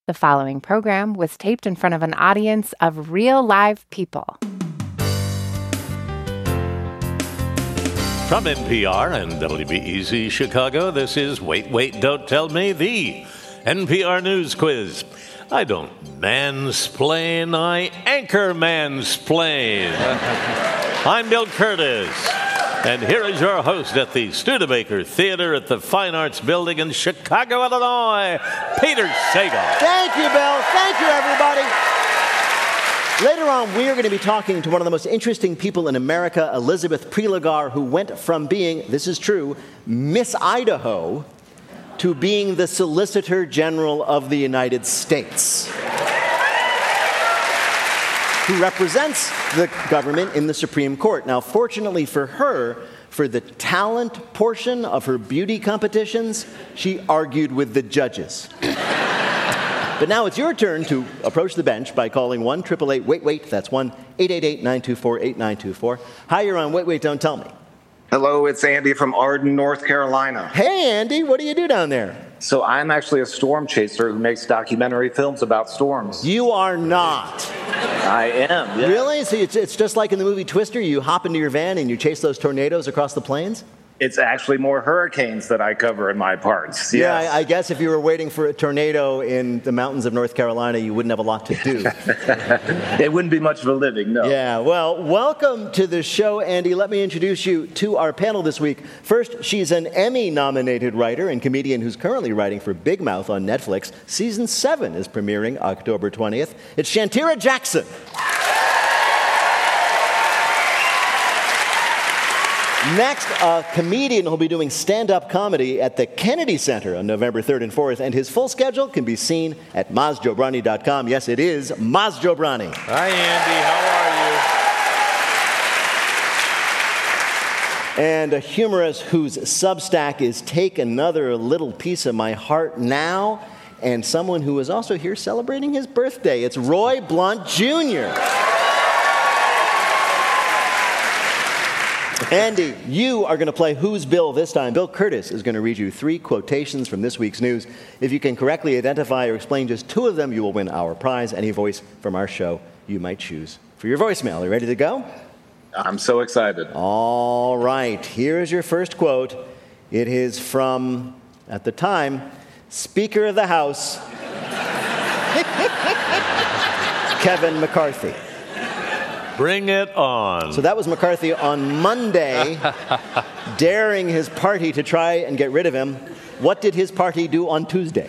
The following program was taped in front of an audience of real live people. From NPR and WBEZ Chicago, this is Wait, Wait, Don't Tell Me, the NPR News Quiz. I don't mansplain, I anchor mansplain. I'm Bill Curtis, and here is your host at the Studebaker Theater at the Fine Arts Building in Chicago, Illinois, Peter Sagal. Thank you, Bill. Thank you, everybody. Later on, we are going to be talking to one of the most interesting people in America, Elizabeth Prelogar, who went from being, this is true, Miss Idaho, to being the Solicitor General of the United States, who represents the government in the Supreme Court. Now, fortunately for her, for the talent portion of her beauty competitions, she argued with the judges. But now it's your turn to approach the bench by calling 1-888-WAIT-WAIT. That's 1-888-924-8924. Hi, you're on Wait, Wait, Don't Tell Me. Hello, it's Andy from Arden, North Carolina. Hey, Andy, what do you do down there? So I'm actually a storm chaser who makes documentary films about storms. You are not. I am, yeah. Really? So it's just like in the movie Twister, you hop into your van and you chase those tornadoes across the plains? It's actually more hurricanes that I cover in my parts. Yes. Yeah, I guess if you were waiting for a tornado in the mountains of North Carolina, you wouldn't have a lot to do. It wouldn't be much of a living, no. Yeah, well, welcome to the show, Andy. Let me introduce you to our panel this week. First, she's an Emmy-nominated writer and comedian who's currently writing for Big Mouth on Netflix. Season 7 is premiering October 20th. It's Shantira Jackson. Next, a comedian who'll be doing stand-up comedy at the Kennedy Center on November 3rd and 4th, and his full schedule can be seen at MazJobrani.com. Yes, it is Maz Jobrani. Hi, Andy. How are you? And a humorist whose Substack is Take Another Little Piece of My Heart Now, and someone who is also here celebrating his birthday. It's Roy Blunt Jr. Andy, you are going to play Who's Bill this time. Bill Curtis is going to read you 3 quotations from this week's news. If you can correctly identify or explain just 2 of them, you will win our prize. Any voice from our show you might choose for your voicemail. Are you ready to go? I'm so excited. All right. Here is your first quote. It is from, at the time, Speaker of the House, Kevin McCarthy. Bring it on. So that was McCarthy on Monday, daring his party to try and get rid of him. What did his party do on Tuesday?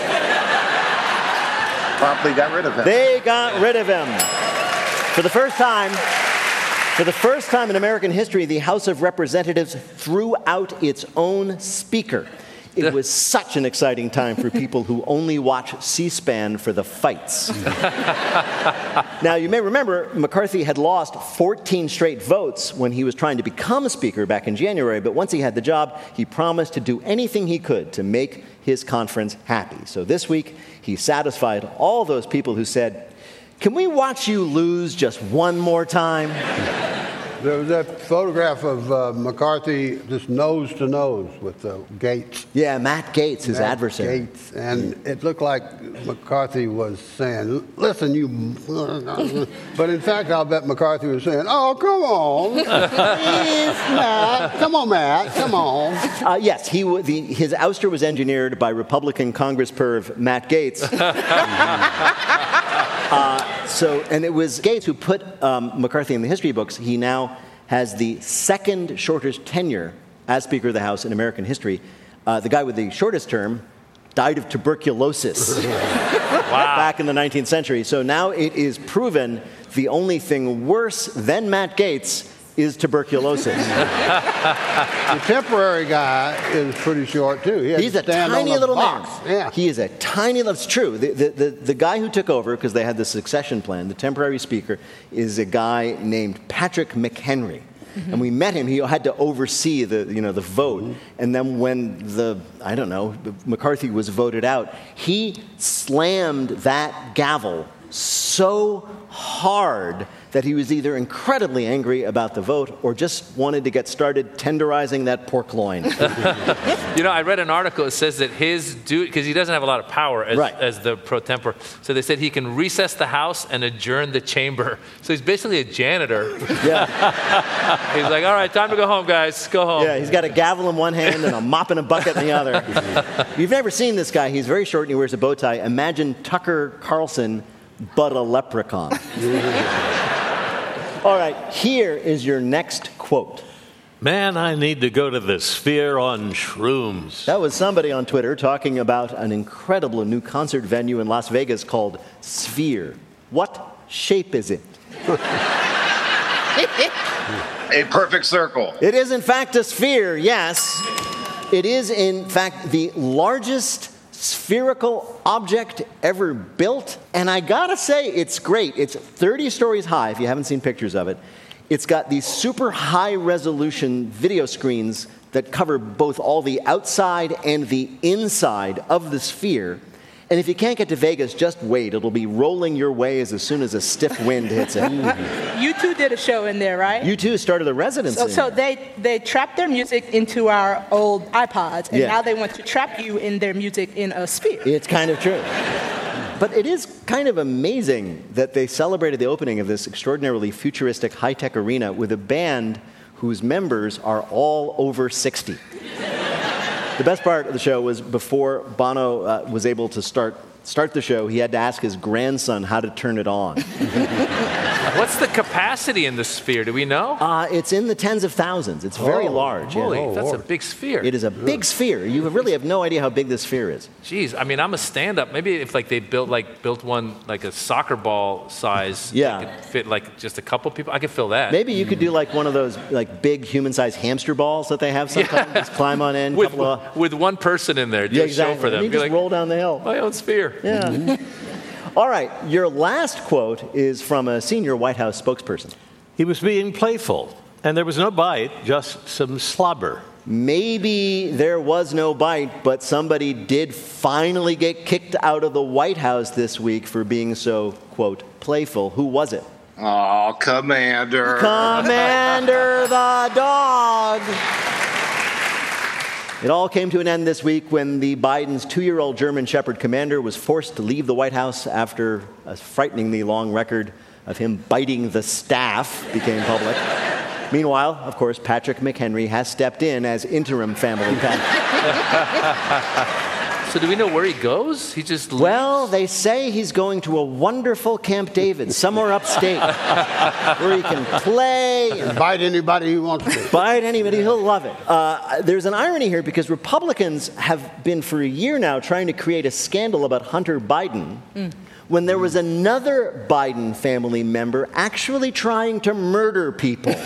Promptly got rid of him. They got rid of him. For the first time in American history, the House of Representatives threw out its own speaker. It was such an exciting time for people who only watch C-SPAN for the fights. Now, you may remember McCarthy had lost 14 straight votes when he was trying to become Speaker back in January, but once he had the job, he promised to do anything he could to make his conference happy. So this week, he satisfied all those people who said, "Can we watch you lose just one more time?" There was that photograph of McCarthy just nose to nose with Gates. Yeah, Matt Gaetz, his adversary. Gates, and it looked like McCarthy was saying, "Listen, you..." But in fact, I'll bet McCarthy was saying, "Oh, come on. Please, Matt. Come on, Matt. Come on." Yes, his ouster was engineered by Republican Congress perv Matt Gaetz. And it was Gates who put McCarthy in the history books. He now has the second shortest tenure as Speaker of the House in American history. The guy with the shortest term died of tuberculosis back in the 19th century. So now it is proven the only thing worse than Matt Gaetz is tuberculosis. The temporary guy is pretty short, too. He's a tiny little man. Yeah. He is a tiny little... It's true. The guy who took over, because they had the succession plan, the temporary speaker, is a guy named Patrick McHenry. Mm-hmm. And we met him. He had to oversee the vote. Mm-hmm. And then when McCarthy was voted out, he slammed that gavel so hard that he was either incredibly angry about the vote or just wanted to get started tenderizing that pork loin. I read an article that says that his dude, because he doesn't have a lot of power as the pro tempore, so they said he can recess the House and adjourn the chamber. So he's basically a janitor. Yeah. He's like, all right, time to go home, guys. Go home. Yeah, he's got a gavel in one hand and a mop in a bucket in the other. You've never seen this guy. He's very short and he wears a bow tie. Imagine Tucker Carlson, but a leprechaun. All right, here is your next quote. Man, I need to go to the Sphere on shrooms. That was somebody on Twitter talking about an incredible new concert venue in Las Vegas called Sphere. What shape is it? A perfect circle. It is, in fact, a sphere, yes. It is, in fact, the largest spherical object ever built. And I gotta say, it's great. It's 30 stories high, if you haven't seen pictures of it. It's got these super high-resolution video screens that cover both all the outside and the inside of the sphere. And if you can't get to Vegas, just wait. It'll be rolling your way as soon as a stiff wind hits it. U2 did a show in there, right? U2 started a residency. So they trapped their music into our old iPods, and now they want to trap you in their music in a sphere. It's kind of true. But it is kind of amazing that they celebrated the opening of this extraordinarily futuristic high-tech arena with a band whose members are all over 60. The best part of the show was before Bono was able to start the show, he had to ask his grandson how to turn it on. What's the capacity in the sphere? Do we know? It's in the tens of thousands. It's very large. Holy, that's a big sphere. It is a big sphere. You really have no idea how big this sphere is. Jeez, I mean, I'm a stand-up. Maybe if they built one like a soccer ball size, that could fit like just a couple people. I could fill that. Maybe you could do like one of those like big human-sized hamster balls that they have sometimes. Just climb on in. With one person in there, do a show for them. You just roll down the hill. My own sphere. Yeah. All right, your last quote is from a senior White House spokesperson. He was being playful, and there was no bite, just some slobber. Maybe there was no bite, but somebody did finally get kicked out of the White House this week for being so, quote, playful. Who was it? Oh, Commander. Commander the dog. It all came to an end this week when the Biden's 2-year-old German Shepherd Commander was forced to leave the White House after a frighteningly long record of him biting the staff became public. Meanwhile, of course, Patrick McHenry has stepped in as interim family pet. So do we know where he goes? He just leaves? Well, they say he's going to a wonderful Camp David, somewhere upstate, where he can play and bite anybody he wants to. Bite anybody, he'll love it. There's an irony here because Republicans have been for a year now trying to create a scandal about Hunter Biden when there was another Biden family member actually trying to murder people.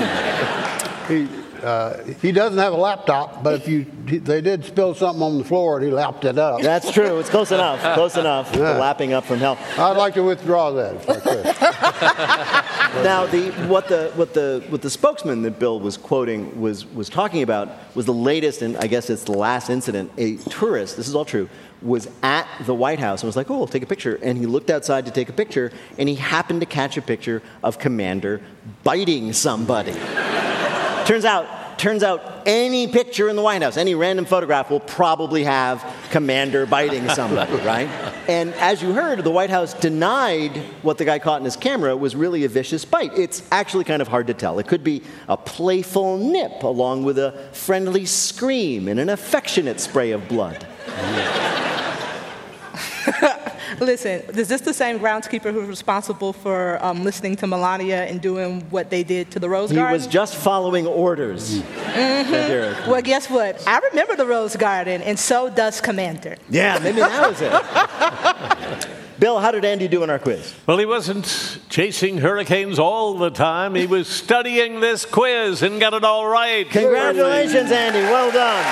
He doesn't have a laptop, but they did spill something on the floor and he lapped it up. That's true. It's close enough. Close enough. Yeah. The lapping up from hell. I'd like to withdraw that if I could. Now, what the spokesman that Bill was quoting was talking about was the latest, and I guess it's the last incident. A tourist, this is all true, was at the White House and was like, oh, we'll take a picture. And he looked outside to take a picture, and he happened to catch a picture of Commander biting somebody. Turns out any picture in the White House, any random photograph will probably have Commander biting somebody, right? And as you heard, the White House denied what the guy caught in his camera was really a vicious bite. It's actually kind of hard to tell. It could be a playful nip along with a friendly scream and an affectionate spray of blood. Listen, is this the same groundskeeper who's responsible for listening to Melania and doing what they did to the Rose Garden? He was just following orders. Mm-hmm. Well, guess what? I remember the Rose Garden, and so does Commander. Yeah, maybe that was it. Bill, how did Andy do in our quiz? Well, he wasn't chasing hurricanes all the time. He was studying this quiz and got it all right. Congratulations, Andy. Well done.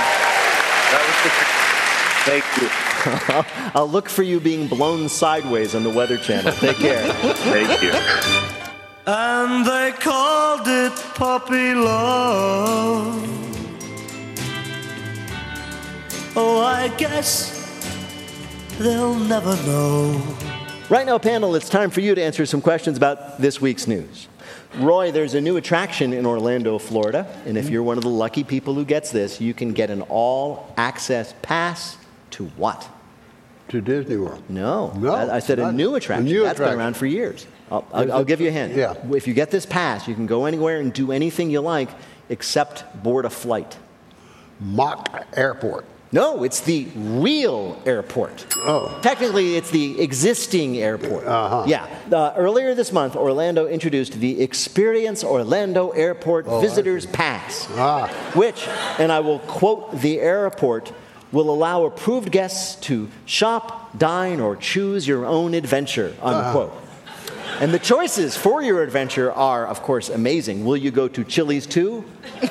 Thank you. I'll look for you being blown sideways on the Weather Channel. Take care. Thank you. And they called it puppy love. Oh, I guess they'll never know. Right now, panel, it's time for you to answer some questions about this week's news. Roy, there's a new attraction in Orlando, Florida, and if you're one of the lucky people who gets this, you can get an all-access pass to what? To Disney World. No. I said a new attraction. That's been around for years. I'll give you a hint. Yeah. If you get this pass, you can go anywhere and do anything you like except board a flight. Mock Airport. No, it's the real airport. Oh. Technically, it's the existing airport. Uh-huh. Yeah. Earlier this month, Orlando introduced the Experience Orlando Airport Visitors Pass, which, and I will quote the airport, will allow approved guests to shop, dine, or choose your own adventure, unquote. And the choices for your adventure are, of course, amazing. Will you go to Chili's 2?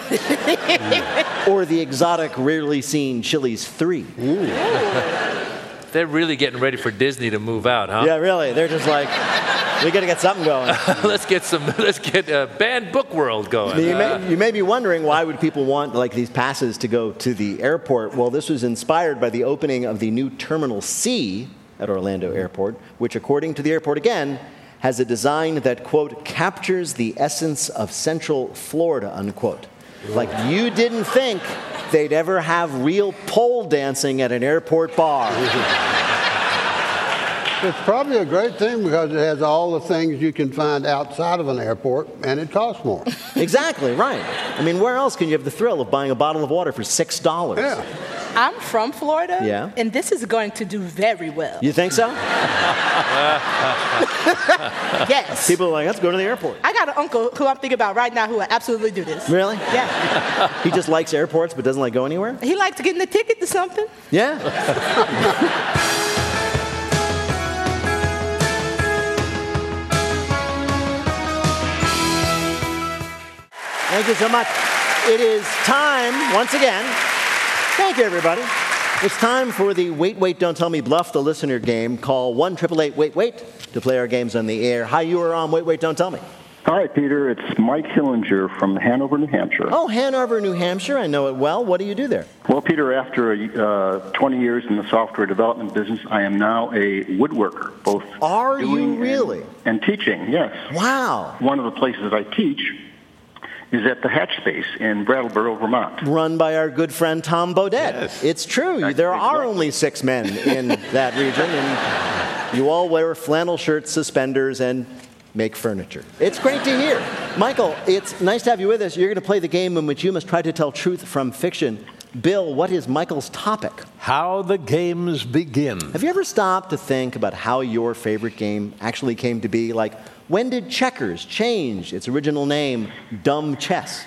Or the exotic, rarely seen Chili's 3? Ooh. They're really getting ready for Disney to move out, huh? Yeah, really. They're just like, we got to get something going. let's get Banned Book World going. You may be wondering, why would people want like these passes to go to the airport? Well, this was inspired by the opening of the new Terminal C at Orlando Airport, which, according to the airport again, has a design that, quote, captures the essence of Central Florida, unquote. Like you didn't think they'd ever have real pole dancing at an airport bar. It's probably a great thing because it has all the things you can find outside of an airport, and it costs more. Exactly, right. I mean, where else can you have the thrill of buying a bottle of water for $6? Yeah. I'm from Florida, yeah, and this is going to do very well. You think so? Yes. People are like, let's go to the airport. I got an uncle who I'm thinking about right now who would absolutely do this. Really? Yeah. He just likes airports but doesn't like go anywhere? He likes getting a ticket to something. Yeah. Thank you so much. It is time, once again. Thank you, everybody. It's time for the Wait, Wait, Don't Tell Me Bluff the Listener game. Call 1-888-WAIT-WAIT to play our games on the air. Hi, you are on Wait, Wait, Don't Tell Me. Hi, Peter. It's Mike Hillinger from Hanover, New Hampshire. Oh, Hanover, New Hampshire. I know it well. What do you do there? Well, Peter, after 20 years in the software development business, I am now a woodworker, both Are you really? And teaching, yes. Wow. One of the places that I teach is at the Hatch Space in Brattleboro, Vermont. Run by our good friend Tom Baudet. Yes. It's true. There are only 6 men in that region, and you all wear flannel shirts, suspenders, and make furniture. It's great to hear. Michael, it's nice to have you with us. You're going to play the game in which you must try to tell truth from fiction. Bill, what is Michael's topic? How the games begin. Have you ever stopped to think about how your favorite game actually came to be? Like, when did checkers change its original name, Dumb Chess?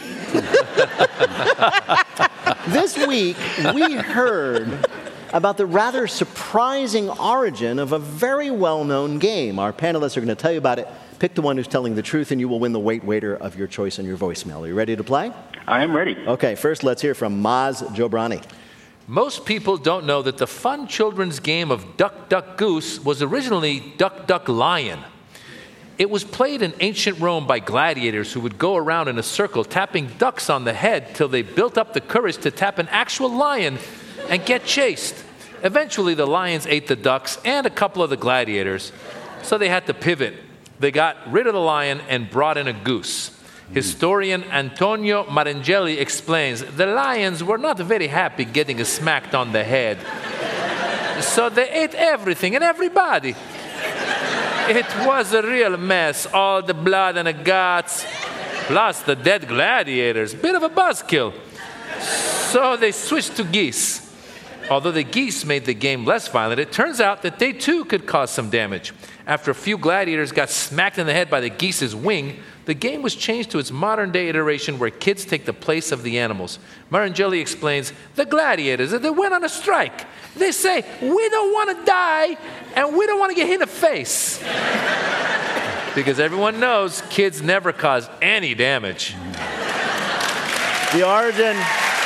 This week, we heard about the rather surprising origin of a very well-known game. Our panelists are going to tell you about it. Pick the one who's telling the truth, and you will win the Wait Waiter of your choice on your voicemail. Are you ready to play? I am ready. Okay, first let's hear from Maz Jobrani. Most people don't know that the fun children's game of Duck, Duck, Goose was originally Duck, Duck, Lion. It was played in ancient Rome by gladiators who would go around in a circle tapping ducks on the head till they built up the courage to tap an actual lion and get chased. Eventually, the lions ate the ducks and a couple of the gladiators, so they had to pivot. They got rid of the lion and brought in a goose. Historian Antonio Marangeli explains the lions were not very happy getting smacked on the head, so they ate everything and everybody. It was a real mess, all the blood and the guts, plus the dead gladiators. Bit of a buzzkill. So they switched to geese. Although the geese made the game less violent, it turns out that they too could cause some damage. After a few gladiators got smacked in the head by the geese's wing, the game was changed to its modern-day iteration where kids take the place of the animals. Marangeli explains, the gladiators, they went on a strike. They say, we don't want to die, and we don't want to get hit in the face. Because everyone knows kids never cause any damage. The origin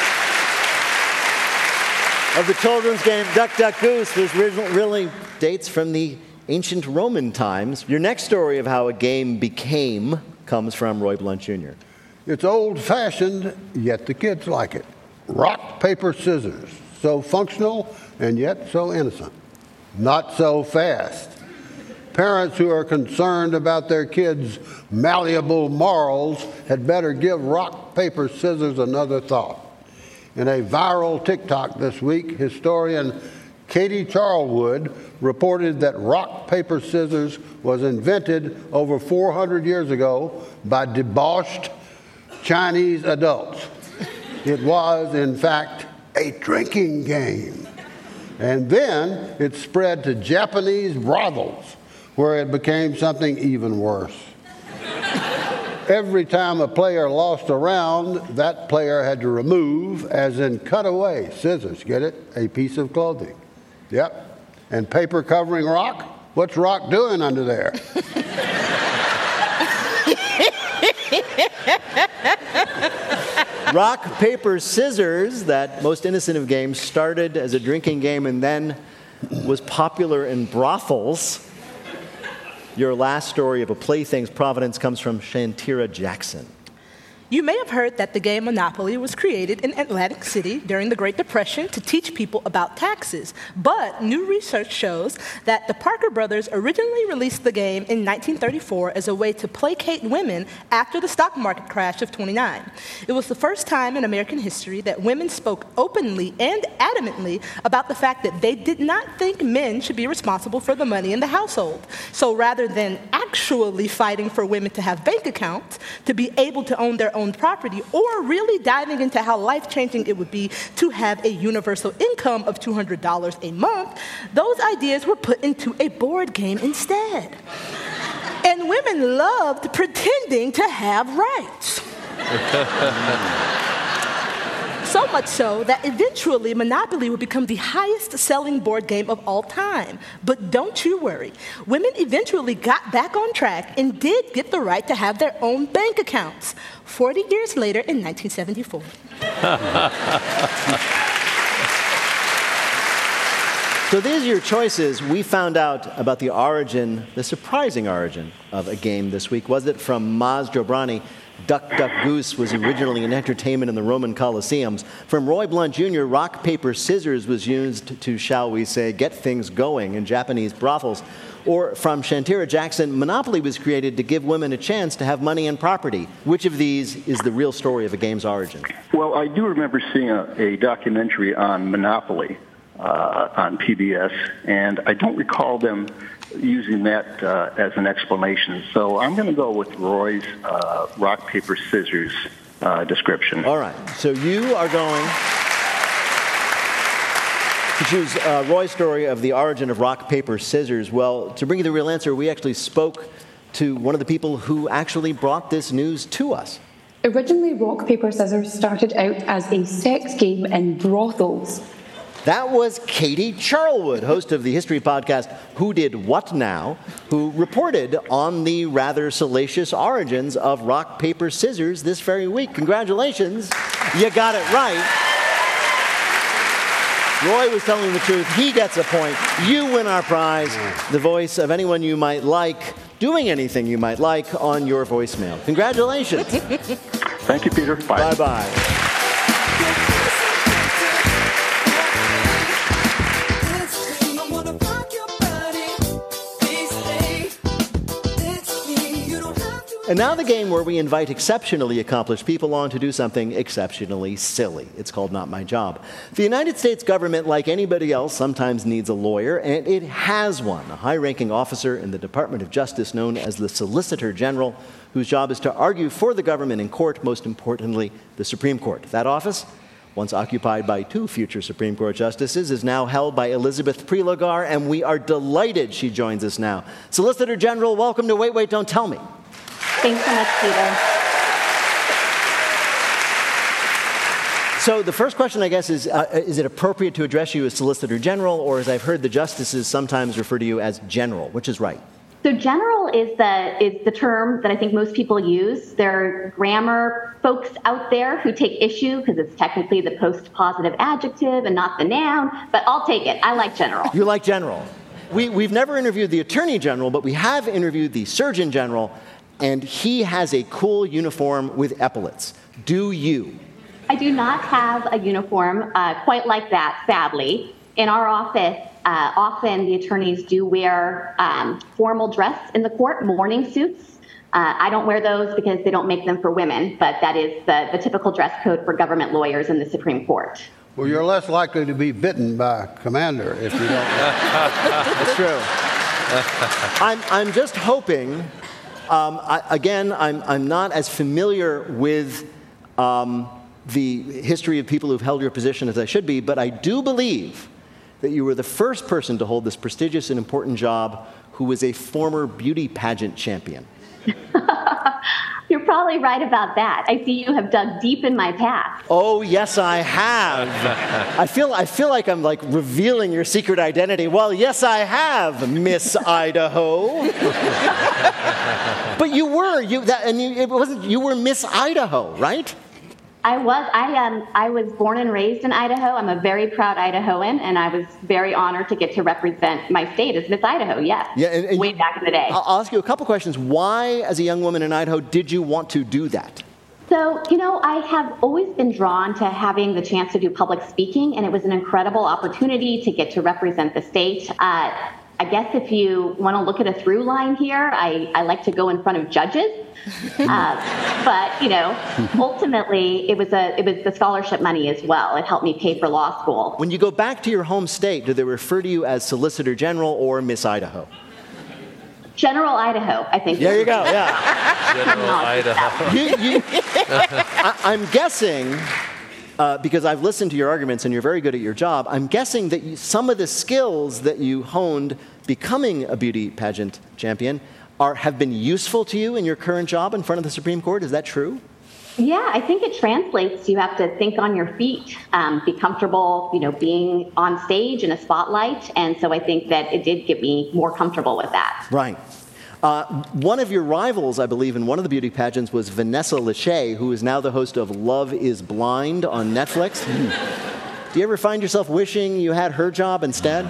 of the children's game Duck, Duck, Goose was really dates from the ancient Roman times. Your next story of how a game became comes from Roy Blunt Jr. It's old-fashioned, yet the kids like it. Rock, paper, scissors. So functional, and yet so innocent. Not so fast. Parents who are concerned about their kids' malleable morals had better give rock, paper, scissors another thought. In a viral TikTok this week, historian Katie Charlwood reported that rock, paper, scissors was invented over 400 years ago by debauched Chinese adults. It was, in fact, a drinking game. And then it spread to Japanese brothels, where it became something even worse. Every time a player lost a round, that player had to remove, as in cut away, scissors, get it? A piece of clothing. Yep. And paper covering rock? What's rock doing under there? Rock, paper, scissors, that most innocent of games, started as a drinking game and then was popular in brothels. Your last story of a plaything's provenance comes from Shantira Jackson. You may have heard that the game Monopoly was created in Atlantic City during the Great Depression to teach people about taxes. But new research shows that the Parker brothers originally released the game in 1934 as a way to placate women after the stock market crash of '29. It was the first time in American history that women spoke openly and adamantly about the fact that they did not think men should be responsible for the money in the household. So rather than actually fighting for women to have bank accounts, to be able to own their own property, or really diving into how life-changing it would be to have a universal income of $200 a month, those ideas were put into a board game instead. And women loved pretending to have rights. So much so that eventually Monopoly would become the highest-selling board game of all time. But don't you worry. Women eventually got back on track and did get the right to have their own bank accounts 40 years later in 1974. So these are your choices. We found out about the origin, the surprising origin of a game this week. Was it from Maz Jobrani? Duck, Duck, Goose was originally an entertainment in the Roman Colosseums. From Roy Blunt Jr., rock, paper, scissors was used to, shall we say, get things going in Japanese brothels. Or from Shantira Jackson, Monopoly was created to give women a chance to have money and property. Which of these is the real story of a game's origin? Well, I do remember seeing a documentary on Monopoly on PBS, and I don't recall them using that as an explanation. So I'm going to go with Roy's rock, paper, scissors description. All right. So you are going to choose Roy's story of the origin of rock, paper, scissors. Well, to bring you the real answer, we actually spoke to one of the people who actually brought this news to us. Originally, rock, paper, scissors started out as a sex game in brothels. That was Katie Charlwood, host of the history podcast Who Did What Now, who reported on the rather salacious origins of rock, paper, scissors this very week. Congratulations. You got it right. Roy was telling the truth. He gets a point. You win our prize, the voice of anyone you might like, doing anything you might like on your voicemail. Congratulations. Thank you, Peter. Bye. Bye-bye. And now the game where we invite exceptionally accomplished people on to do something exceptionally silly. It's called Not My Job. The United States government, like anybody else, sometimes needs a lawyer, and it has one, a high-ranking officer in the Department of Justice known as the Solicitor General, whose job is to argue for the government in court, most importantly, the Supreme Court. That office, once occupied by 2 future Supreme Court justices, is now held by Elizabeth Prelogar, and we are delighted she joins us now. Solicitor General, welcome to Wait, Wait, Don't Tell Me. Thanks so much, Peter. So the first question, I guess, is it appropriate to address you as Solicitor General, or as I've heard the justices sometimes refer to you as General? Which is right? So general is the term that I think most people use. There are grammar folks out there who take issue because it's technically the post-positive adjective and not the noun, but I'll take it. I like general. You like general. We've never interviewed the Attorney General, but we have interviewed the Surgeon General, and he has a cool uniform with epaulets. Do you? I do not have a uniform quite like that, sadly. In our office, often the attorneys do wear formal dress in the court, morning suits. I don't wear those because they don't make them for women, but that is the typical dress code for government lawyers in the Supreme Court. Well, you're less likely to be bitten by a commander if you don't. That's true. I'm just hoping. I'm not as familiar with the history of people who've held your position as I should be, but I do believe that you were the first person to hold this prestigious and important job who was a former beauty pageant champion. You're probably right about that. I see you have dug deep in my past. Oh, yes, I have. I feel like I'm like revealing your secret identity. Well, yes, I have, Miss Idaho. But you were you were Miss Idaho, right? I was born and raised in Idaho. I'm a very proud Idahoan, and I was very honored to get to represent my state as Miss Idaho, yes. Yeah, and way back in the day. I'll ask you a couple questions. Why, as a young woman in Idaho, did you want to do that? So, I have always been drawn to having the chance to do public speaking, and it was an incredible opportunity to get to represent the state. I guess if you want to look at a through line here, I like to go in front of judges. But, ultimately, it was the scholarship money as well. It helped me pay for law school. When you go back to your home state, do they refer to you as Solicitor General or Miss Idaho? General Idaho, I think. There you go, yeah. General Idaho. I'm guessing, because I've listened to your arguments and you're very good at your job, I'm guessing that some of the skills that you honed becoming a beauty pageant champion have been useful to you in your current job in front of the Supreme Court. Is that true? Yeah, I think it translates. You have to think on your feet, be comfortable, being on stage in a spotlight. And so I think that it did get me more comfortable with that. Right. One of your rivals, I believe, in one of the beauty pageants was Vanessa Lachey, who is now the host of Love is Blind on Netflix. Do you ever find yourself wishing you had her job instead?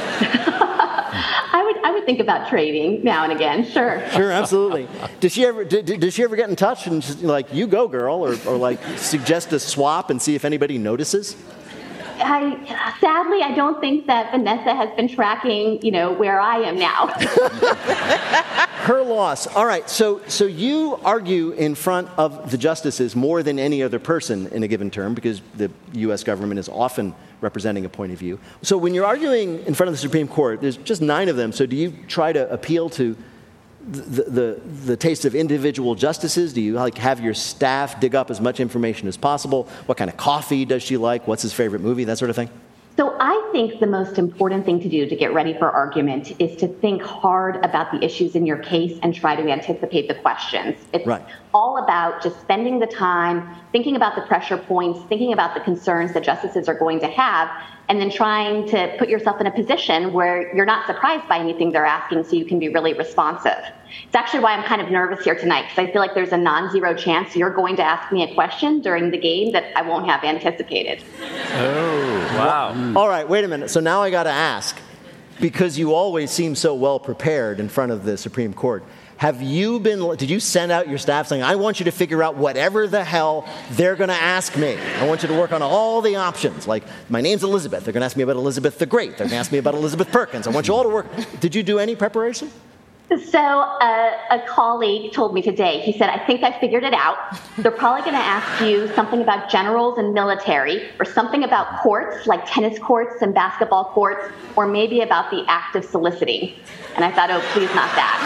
I would think about trading now and again, sure. Sure, absolutely. Does she ever get in touch and just, like, you go, girl, or like suggest a swap and see if anybody notices? Sadly, I don't think that Vanessa has been tracking, where I am now. Her loss. All right, so you argue in front of the justices more than any other person in a given term because the U.S. government is often representing a point of view. So when you're arguing in front of the Supreme Court, there's just 9 of them, so do you try to appeal to the taste of individual justices? Do you have your staff dig up as much information as possible? What kind of coffee does she like? What's his favorite movie? That sort of thing? So I think the most important thing to do to get ready for argument is to think hard about the issues in your case and try to anticipate the questions. It's all about just spending the time, thinking about the pressure points, thinking about the concerns that justices are going to have, and then trying to put yourself in a position where you're not surprised by anything they're asking so you can be really responsive. It's actually why I'm kind of nervous here tonight, because I feel like there's a non-zero chance you're going to ask me a question during the game that I won't have anticipated. Oh, wow. All right, wait a minute. So now I got to ask, because you always seem so well prepared in front of the Supreme Court, did you send out your staff saying, I want you to figure out whatever the hell they're going to ask me. I want you to work on all the options. Like, my name's Elizabeth. They're going to ask me about Elizabeth the Great. They're going to ask me about Elizabeth Perkins. I want you all to work. Did you do any preparation? So a colleague told me today, he said, I think I figured it out. They're probably going to ask you something about generals and military, or something about courts, like tennis courts and basketball courts, or maybe about the act of soliciting. And I thought, oh, please not that.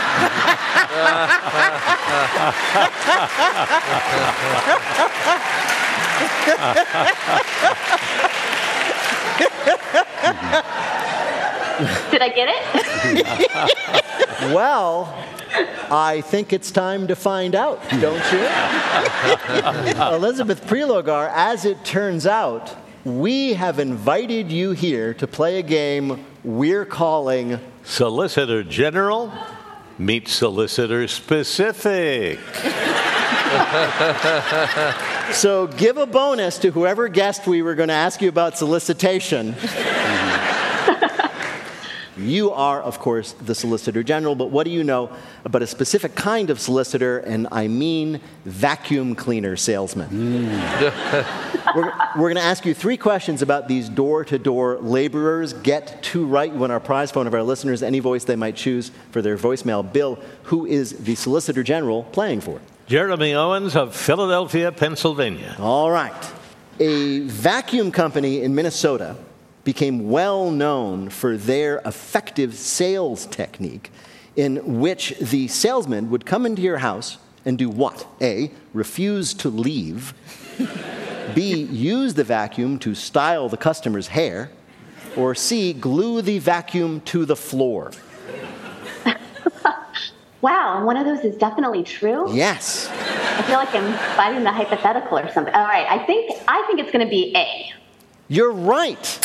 Did I get it? Well, I think it's time to find out, don't you? Elizabeth Prelogar, as it turns out, we have invited you here to play a game we're calling Solicitor General meets Solicitor Specific. So give a bonus to whoever guessed we were going to ask you about solicitation. You are, of course, the Solicitor General, but what do you know about a specific kind of solicitor, and I mean vacuum cleaner salesman? We're going to ask you 3 questions about these door-to-door laborers. Get 2 right. You win our prize phone of our listeners, any voice they might choose for their voicemail. Bill, who is the Solicitor General playing for? Jeremy Owens of Philadelphia, Pennsylvania. All right. A vacuum company in Minnesota became well known for their effective sales technique in which the salesman would come into your house and do what? A, refuse to leave. B, use the vacuum to style the customer's hair. Or C, glue the vacuum to the floor. Wow, one of those is definitely true? Yes. I feel like I'm fighting the hypothetical or something. All right, I think it's going to be A. You're right.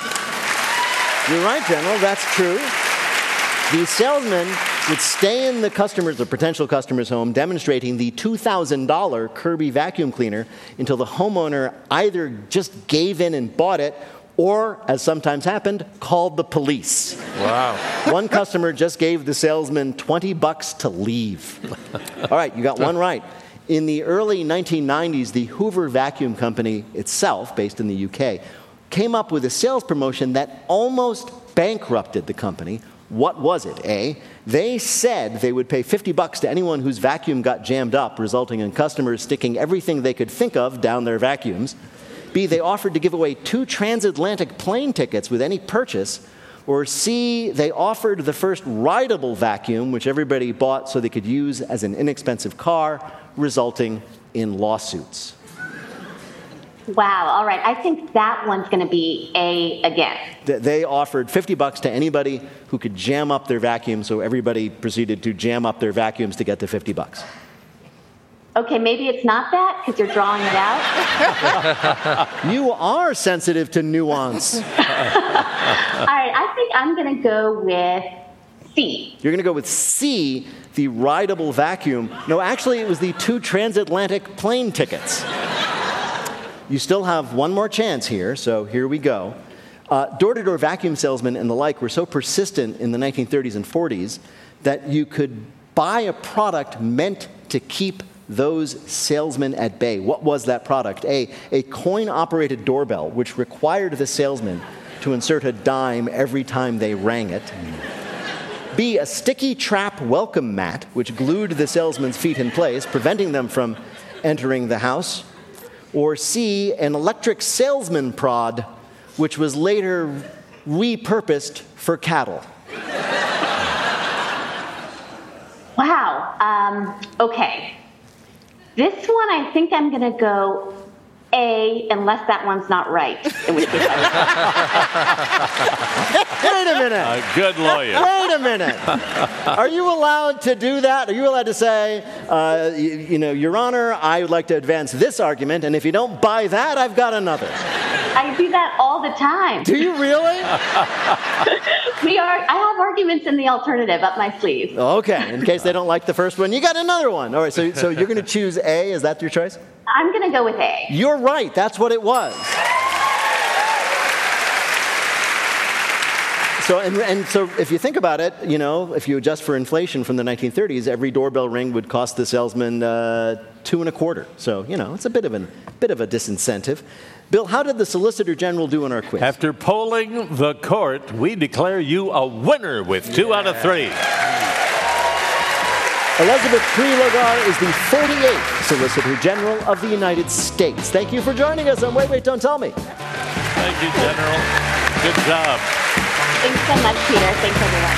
You're right, General. That's true. The salesman would stay in the customer's or potential customer's home demonstrating the $2,000 Kirby vacuum cleaner until the homeowner either just gave in and bought it or, as sometimes happened, called the police. Wow. One customer just gave the salesman $20 to leave. All right, you got one right. In the early 1990s, the Hoover Vacuum Company itself, based in the UK, came up with a sales promotion that almost bankrupted the company. What was it? A, they said they would pay $50 to anyone whose vacuum got jammed up, resulting in customers sticking everything they could think of down their vacuums. B, they offered to give away 2 transatlantic plane tickets with any purchase. Or C, they offered the first rideable vacuum, which everybody bought so they could use as an inexpensive car, resulting in lawsuits. Wow, all right. I think that one's going to be A again. They offered $50 to anybody who could jam up their vacuum, so everybody proceeded to jam up their vacuums to get the $50. Okay, maybe it's not that because you're drawing it out. You are sensitive to nuance. All right, I think I'm going to go with C. You're going to go with C, the rideable vacuum. No, actually, it was the 2 transatlantic plane tickets. You still have one more chance here, so here we go. Door-to-door vacuum salesmen and the like were so persistent in the 1930s and 40s that you could buy a product meant to keep those salesmen at bay. What was that product? A coin-operated doorbell, which required the salesman to insert a dime every time they rang it. B, a sticky trap welcome mat, which glued the salesman's feet in place, preventing them from entering the house. Or C, an electric salesman prod, which was later repurposed for cattle. Wow. Okay. This one, I think I'm going to go A, unless that one's not right. In which case Wait a minute. A good lawyer. Wait a minute. Are you allowed to do that? Are you allowed to say, Your Honor, I would like to advance this argument, and if you don't buy that, I've got another? I do that all the time. Do you really? I have arguments in the alternative up my sleeve. Okay, in case they don't like the first one, you got another one. All right, so you're going to choose A. Is that your choice? I'm going to go with A. You're right. That's what it was. So if you think about it, if you adjust for inflation from the 1930s, every doorbell ring would cost the salesman $2.25. So it's a bit of a disincentive. Bill, how did the Solicitor General do in our quiz? After polling the court, we declare you a winner with 2 out of 3. Elizabeth Tree-Logar is the 48th Solicitor General of the United States. Thank you for joining us on Wait, Don't Tell Me. Thank you, General. Good job. Thanks so much, Peter. Thanks, everyone.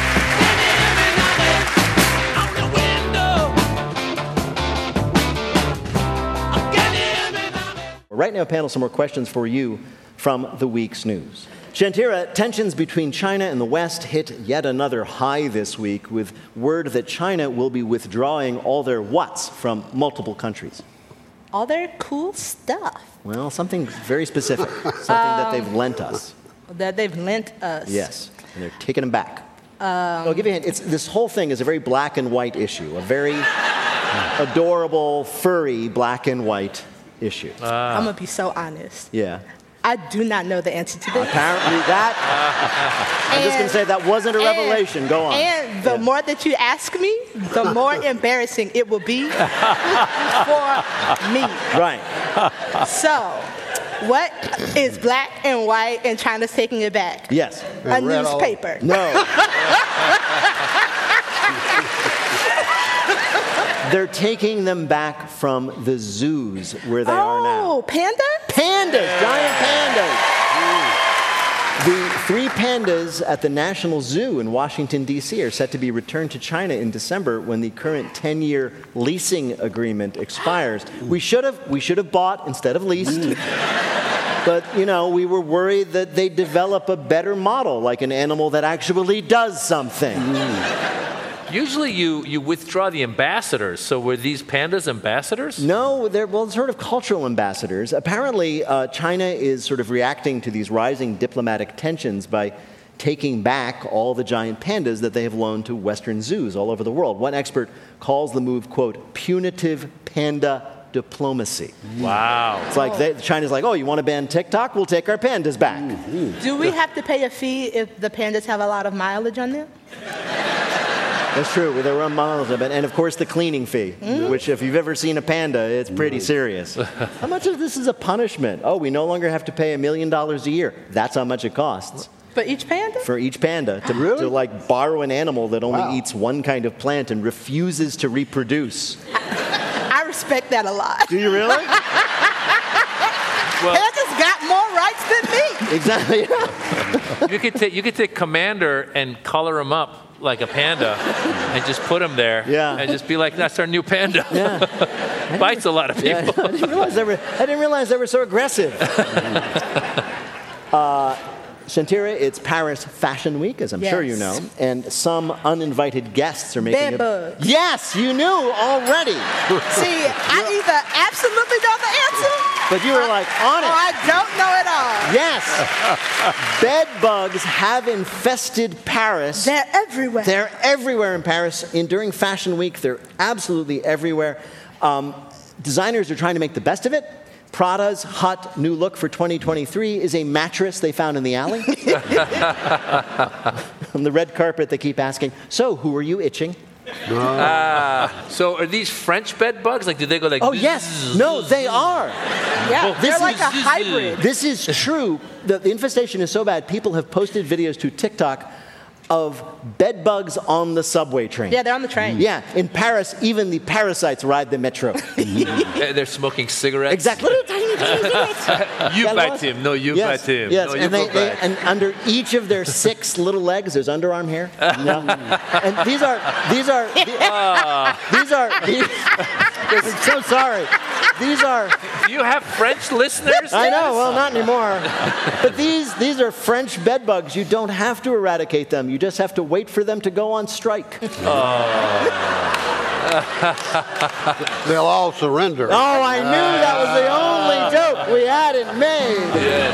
Right now, panel, some more questions for you from the week's news. Shantira, tensions between China and the West hit yet another high this week with word that China will be withdrawing all their whats from multiple countries. All their cool stuff. Well, something very specific, something that they've lent us. That they've lent us. Yes, and they're taking them back. I'll give you a hint. This whole thing is a very black and white issue, a very adorable, furry black and white issue. I'm going to be so honest. Yeah. I do not know the answer to this. Apparently that, I'm just going to say that wasn't a revelation. Go on. And the more that you ask me, the more embarrassing it will be for me. Right. So, what is black and white and China's taking it back? Yes. A newspaper. No. They're taking them back from the zoos where they are now. Oh, pandas? Pandas, giant pandas. The 3 pandas at the National Zoo in Washington, D.C. are set to be returned to China in December when the current 10-year leasing agreement expires. We should have bought instead of leased. But, we were worried that they'd develop a better model, like an animal that actually does something. Usually you withdraw the ambassadors. So were these pandas ambassadors? No, they're sort of cultural ambassadors. Apparently, China is sort of reacting to these rising diplomatic tensions by taking back all the giant pandas that they have loaned to Western zoos all over the world. One expert calls the move, quote, punitive panda diplomacy. Wow. It's like China's like, oh, you want to ban TikTok? We'll take our pandas back. Do we have to pay a fee if the pandas have a lot of mileage on them? That's true. They run miles of it. And, of course, the cleaning fee, which if you've ever seen a panda, it's pretty serious. How much of this is a punishment? Oh, we no longer have to pay $1 million a year. That's how much it costs. For each panda? For each panda. To borrow an animal that only eats one kind of plant and refuses to reproduce. I respect that a lot. Do you really? Pandas got more rights than me. Exactly. You could take Commander and color him up like a panda and just put him there and just be like, that's our new panda. Yeah. Bites a lot of people. Yeah, I didn't realize they were so aggressive. Shantira, it's Paris Fashion Week, as I'm sure you know, and some uninvited guests are making Bedbugs. Yes, you knew already. See, I either absolutely know the answer, but you were like on it. Or I don't know it all. Yes. Bed bugs have infested Paris. They're everywhere. They're everywhere in Paris. During Fashion Week, they're absolutely everywhere. Designers are trying to make the best of it. Prada's hot new look for 2023 is a mattress they found in the alley. On the red carpet, they keep asking, so who are you itching? So are these French bed bugs? Like, do they go like... Oh, yes. No, they are. Yeah, they're like a hybrid. This is true. The infestation is so bad, people have posted videos to TikTok of bed bugs on the subway train. Yeah, they're on the train. Yeah, in Paris, even the parasites ride the metro. They're smoking cigarettes. Exactly. Little tiny cigarettes. You bite him. No, you bite him. Yes, no, and, and under each of their 6 little legs, there's underarm hair. And these are. I'm so sorry. These are. Do you have French listeners? I know. Well, not anymore. But these are French bed bugs. You don't have to eradicate them. You just have to wait for them to go on strike. They'll all surrender. Oh, I knew that was the only joke we hadn't made. Yes.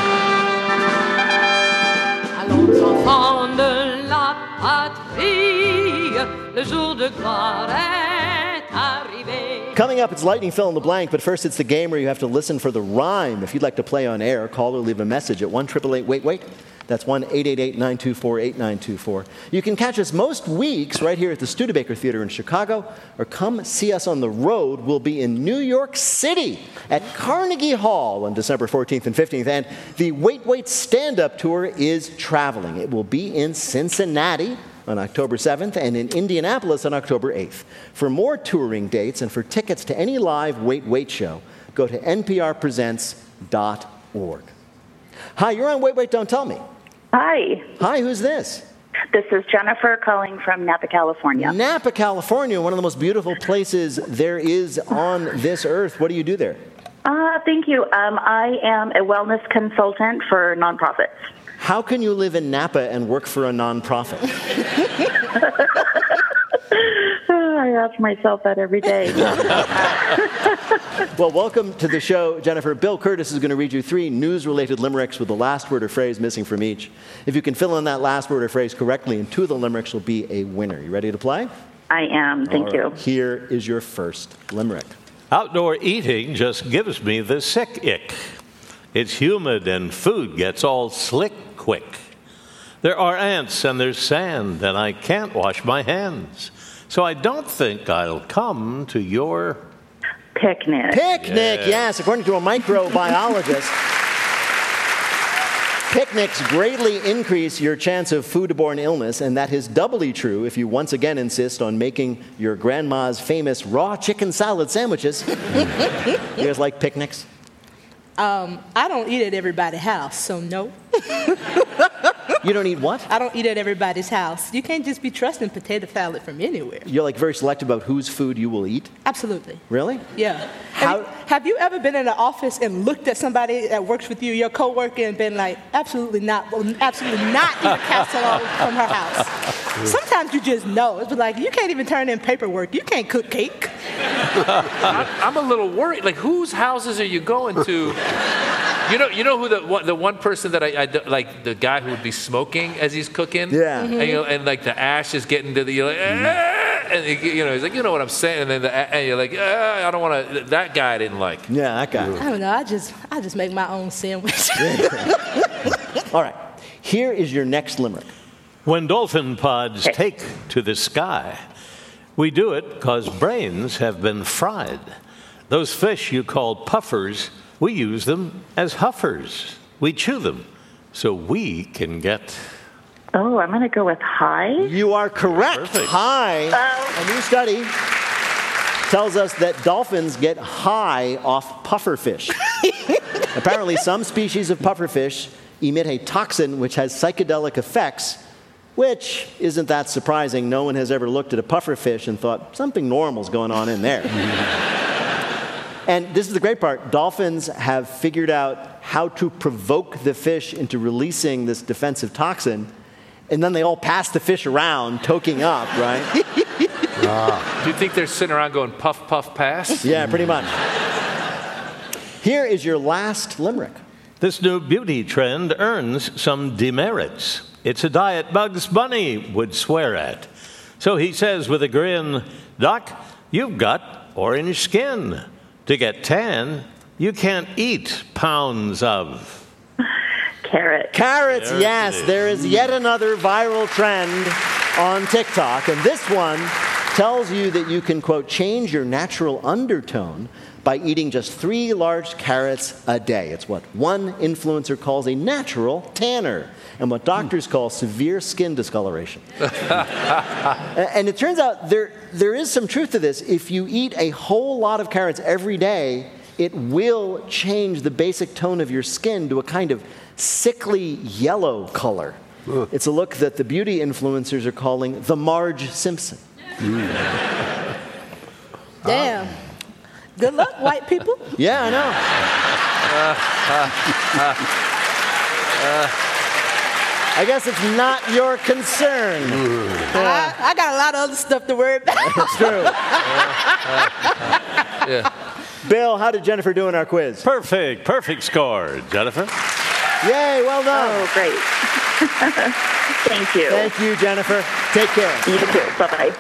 Allons enfants de la patrie, le jour de gloire est arrivé. Coming up, it's Lightning Fill in the Blank, but first it's the game where you have to listen for the rhyme. If you'd like to play on air, call or leave a message at 1-888-WAIT-WAIT. That's 1-888-924-8924. You can catch us most weeks right here at the Studebaker Theater in Chicago, or come see us on the road. We'll be in New York City at Carnegie Hall on December 14th and 15th, and the Wait Wait stand-up tour is traveling. It will be in Cincinnati on October 7th and in Indianapolis on October 8th. For more touring dates and for tickets to any live Wait Wait show, go to nprpresents.org. Hi, you're on Wait Wait, Don't Tell Me. Hi. Hi, who's this? This is Jennifer calling from Napa, California. Napa, California, one of the most beautiful places there is on this earth. What do you do there? Thank you. I am a wellness consultant for nonprofits. How can you live in Napa and work for a nonprofit? I ask myself that every day. Well, welcome to the show, Jennifer. Bill Curtis is going to read you 3 news-related limericks with the last word or phrase missing from each. If you can fill in that last word or phrase correctly, and 2 of the limericks will be a winner. You ready to play? I am. Thank you. Here is your first limerick. Outdoor eating just gives me the sick ick. It's humid and food gets all slick quick. There are ants and there's sand, and I can't wash my hands. So I don't think I'll come to your... Picnic. Picnic, yes. According to a microbiologist, picnics greatly increase your chance of foodborne illness, and that is doubly true if you once again insist on making your grandma's famous raw chicken salad sandwiches. You guys like picnics? I don't eat at everybody's house, so no. You don't eat what? I don't eat at everybody's house. You can't just be trusting potato salad from anywhere. You're like very selective about whose food you will eat? Absolutely. Really? Yeah. Have you ever been in an office and looked at somebody that works with you, your coworker, and been like, absolutely not eat a casserole from her house? Sometimes you just know. It's like, you can't even turn in paperwork. You can't cook cake. I'm a little worried. Like, whose houses are you going to? You know who the one person that I like, the guy who would be smoking as he's cooking? Yeah. Mm-hmm. And like the ash is getting to the, you're like, and he's like, you know what I'm saying? And then and you're like, I don't want to, that guy I didn't like. Yeah, that guy. I don't know, I just make my own sandwich. All right, here is your next limerick. When dolphin pods take to the sky, we do it because brains have been fried. Those fish you call puffers, we use them as huffers. We chew them so we can get... Oh, I'm going to go with high. You are correct. Perfect. High. A new study tells us that dolphins get high off pufferfish. Apparently, some species of pufferfish emit a toxin which has psychedelic effects, which isn't that surprising. No one has ever looked at a pufferfish and thought, something normal's going on in there. And this is the great part. Dolphins have figured out how to provoke the fish into releasing this defensive toxin, and then they all pass the fish around, toking up, right? Do you think they're sitting around going puff, puff, pass? Yeah, pretty much. Here is your last limerick. This new beauty trend earns some demerits. It's a diet Bugs Bunny would swear at. So he says with a grin, Doc, you've got orange skin. To get tan, you can't eat pounds of... Carrots. Carrots, yes. There is yet another viral trend on TikTok, and this one tells you that you can, quote, change your natural undertone by eating just 3 large carrots a day. It's what one influencer calls a natural tanner, and what doctors call severe skin discoloration. And it turns out there is some truth to this. If you eat a whole lot of carrots every day, it will change the basic tone of your skin to a kind of sickly yellow color. It's a look that the beauty influencers are calling the Marge Simpson. Damn. Good luck, white people. Yeah, I know. I guess it's not your concern. I got a lot of other stuff to worry about. That's true. Yeah. Bill, how did Jennifer do in our quiz? Perfect score, Jennifer. Yay, well done. Oh, great. Thank you. Thank you, Jennifer. Take care. You too. Bye-bye.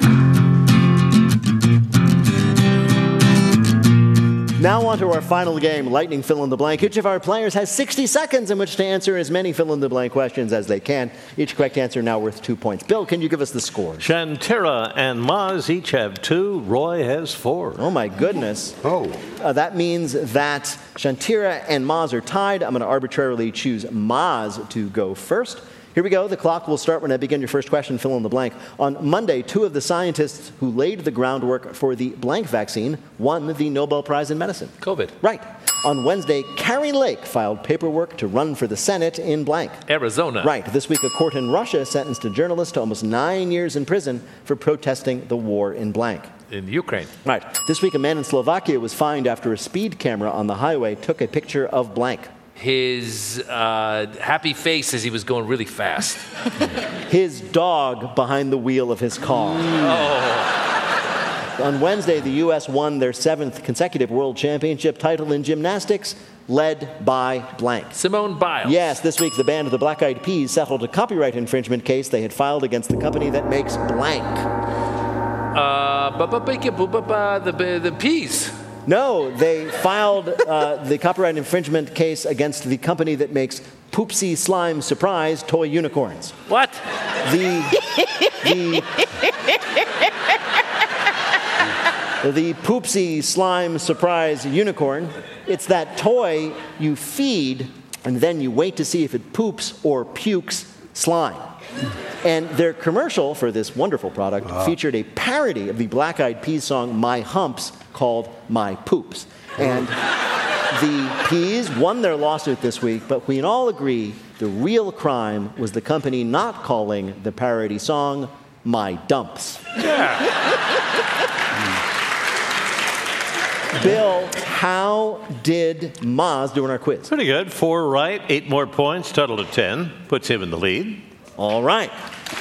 Now on to our final game, Lightning Fill in the Blank. Each of our players has 60 seconds in which to answer as many fill-in-the-blank questions as they can. Each correct answer now worth 2 points. Bill, can you give us the scores? Shantira and Maz each have 2. Roy has 4. Oh, my goodness. Oh. That means that Shantira and Maz are tied. I'm going to arbitrarily choose Maz to go first. Here we go. The clock will start when I begin your first question, fill in the blank. On Monday, 2 of the scientists who laid the groundwork for the blank vaccine won the Nobel Prize in Medicine. COVID. Right. On Wednesday, Carrie Lake filed paperwork to run for the Senate in blank. Arizona. Right. This week, a court in Russia sentenced a journalist to almost 9 years in prison for protesting the war in blank. In Ukraine. Right. This week, a man in Slovakia was fined after a speed camera on the highway took a picture of blank. His happy face as he was going really fast. His dog behind the wheel of his car. Oh. On Wednesday, the U.S. won their 7th consecutive world championship title in gymnastics, led by blank. Simone Biles. Yes, this week the band of the Black Eyed Peas settled a copyright infringement case they had filed against the company that makes blank. The peas. No, they filed the copyright infringement case against the company that makes Poopsie Slime Surprise toy unicorns. What? The Poopsie Slime Surprise unicorn, it's that toy you feed and then you wait to see if it poops or pukes slime. And their commercial for this wonderful product featured a parody of the Black Eyed Peas song My Humps called My Poops. And the Peas won their lawsuit this week, but we can all agree the real crime was the company not calling the parody song My Dumps. Bill, how did Maz do in our quiz? Pretty good. 4 right, 8 more points, total of 10. Puts him in the lead. All right.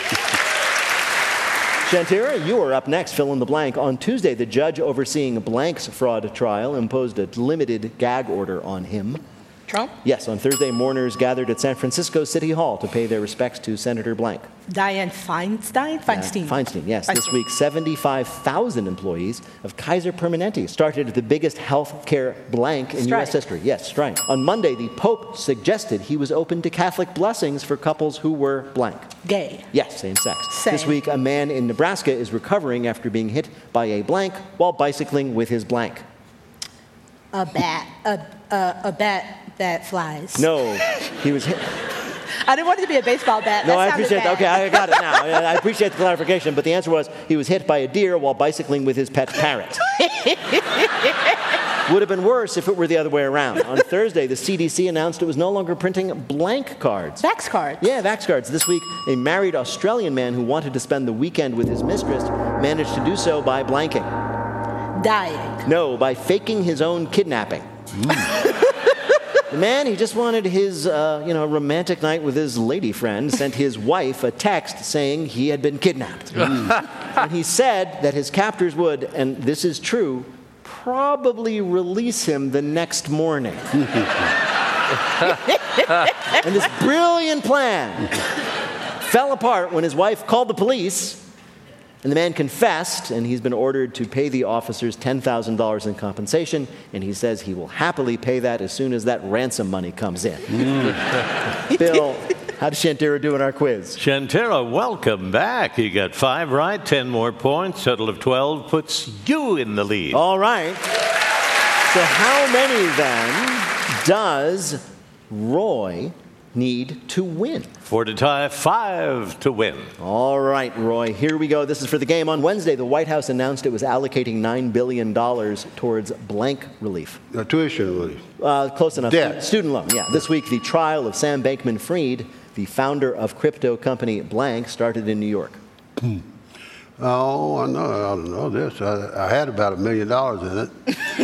Shantira, you are up next. Fill in the blank. On Tuesday, the judge overseeing Blank's fraud trial imposed a limited gag order on him. Trump? Yes, on Thursday, mourners gathered at San Francisco City Hall to pay their respects to Senator Blank. Dianne Feinstein? Feinstein, yes. This week, 75,000 employees of Kaiser Permanente started the biggest health care blank in U.S. history. Yes, strike. On Monday, the Pope suggested he was open to Catholic blessings for couples who were blank. Gay. Yes, same sex. Same. This week, a man in Nebraska is recovering after being hit by a blank while bicycling with his blank. A bat. A bat that flies. No, he was hit. I didn't want it to be a baseball bat. No, that I appreciate that. bad. Okay, I got it now. I appreciate the clarification, but the answer was he was hit by a deer while bicycling with his pet parrot. Would have been worse if it were the other way around. On Thursday, the CDC announced it was no longer printing blank cards. Vax cards. Yeah, Vax cards. This week, a married Australian man who wanted to spend the weekend with his mistress managed to do so by blanking. Dying. No, by faking his own kidnapping. The man, he just wanted his, romantic night with his lady friend, sent his wife a text saying he had been kidnapped. And he said that his captors would, and this is true, probably release him the next morning. And this brilliant plan fell apart when his wife called the police. And the man confessed, and he's been ordered to pay the officers $10,000 in compensation, and he says he will happily pay that as soon as that ransom money comes in. Bill, how did Shantira do in our quiz? Shantira, welcome back. You got 5 right, 10 more points, total of 12 puts you in the lead. All right. So how many, then, does Roy need to win? 4 to tie, 5 to win. All right, Roy, here we go. This is for the game. On Wednesday, the White House announced it was allocating $9 billion towards blank relief. Tuition relief. Close enough. Debt. Student loan, yeah. This week, the trial of Sam Bankman-Fried, the founder of crypto company Blank, started in New York. Oh, I don't know this. I had about $1 million in it.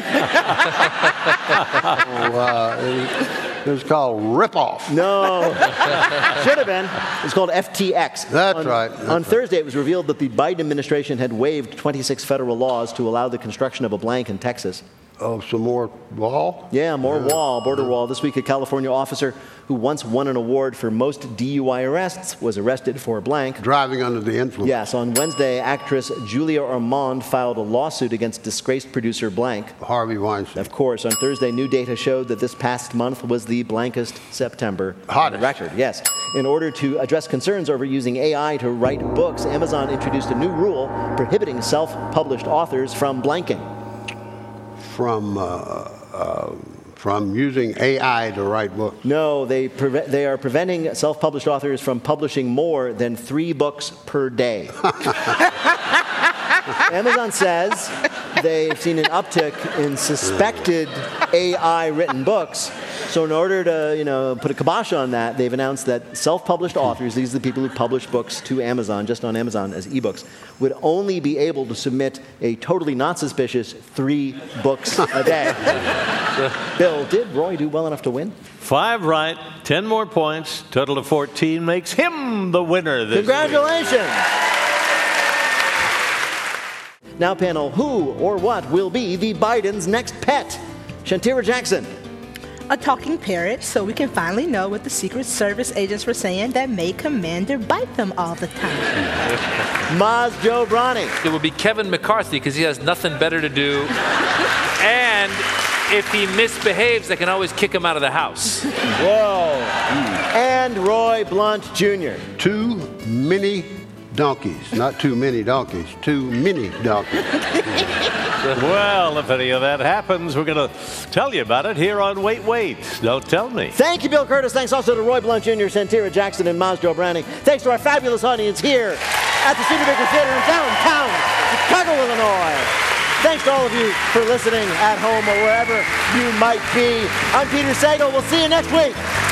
It was called Ripoff. No. Should have been. It's called FTX. That's right. On Thursday, it was revealed that the Biden administration had waived 26 federal laws to allow the construction of a blank in Texas. Oh, some more wall? Yeah, more wall, border wall. This week, a California officer who once won an award for most DUI arrests was arrested for blank. Driving under the influence. Yes, on Wednesday, actress Julia Ormond filed a lawsuit against disgraced producer Blank. Harvey Weinstein. Of course, on Thursday, new data showed that this past month was the blankest September on record. Yes. In order to address concerns over using AI to write books, Amazon introduced a new rule prohibiting self-published authors from blanking. From using AI to write books? No, they are preventing self-published authors from publishing more than 3 books per day. Amazon says they've seen an uptick in suspected AI-written books. So in order to, put a kibosh on that, they've announced that self-published authors, these are the people who publish books to Amazon, just on Amazon as ebooks, would only be able to submit a totally not suspicious 3 books a day. Bill, did Roy do well enough to win? 5 right, 10 more points, total of 14 makes him the winner this Congratulations! week. Now, panel, who or what will be the Biden's next pet? Shantira Jackson. A talking parrot, so we can finally know what the Secret Service agents were saying that made Commander bite them all the time. Maz Jobrani. It would be Kevin McCarthy because he has nothing better to do. And And if he misbehaves, I can always kick him out of the house. Whoa. And Roy Blunt Jr. Too many donkeys. Not too many donkeys. Too many donkeys. Well, if any of that happens, we're going to tell you about it here on Wait, Wait, Don't Tell Me. Thank you, Bill Curtis. Thanks also to Roy Blunt Jr., Santira Jackson, and Masjo Browning. Thanks to our fabulous audience here at the Studebaker Theater in downtown Chicago, Illinois. Thanks to all of you for listening at home or wherever you might be. I'm Peter Sagal. We'll see you next week.